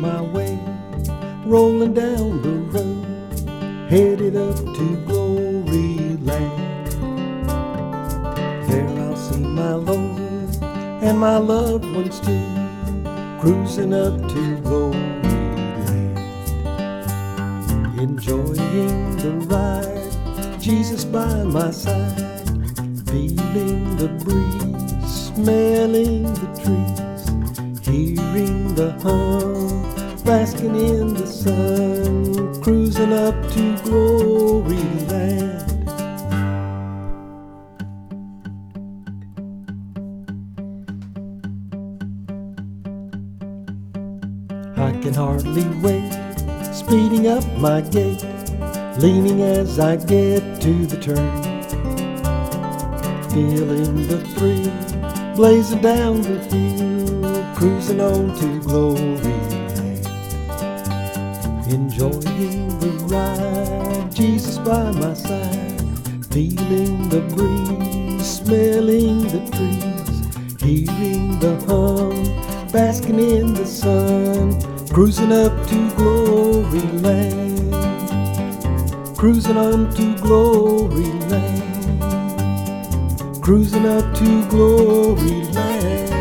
my way, rolling down the road, headed up to glory land. There I'll see my Lord and my loved ones too, cruising up to glory land. Enjoying the ride, Jesus by my side, feeling the breeze, smelling the trees, hearing the hum, basking in the sun, cruising up to glory land. I can hardly wait, speeding up my gait, leaning as I get to the turn, feeling the thrill, blazing down the hill, cruising on to glory land. Enjoying the ride, Jesus by my side, feeling the breeze, smelling the trees, hearing the hum, basking in the sun, cruising up to glory land, cruising on to glory land, cruising up to glory land.